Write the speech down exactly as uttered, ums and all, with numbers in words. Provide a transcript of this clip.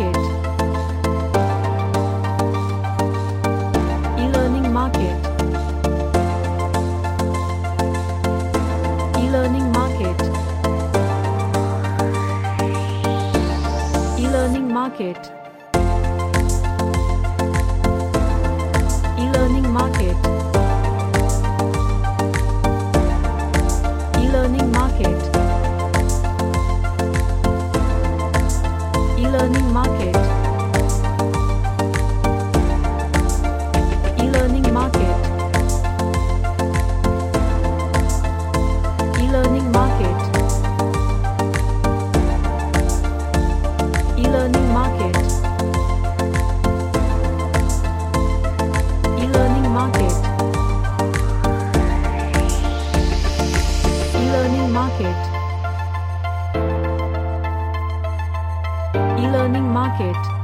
market. E-learning market. E-learning market. E-learning market. E-learning market. E-learning market. E-learning market. E-learning market. E-learning market. E-learning market. E-learning market. E-learning market. E-learning market.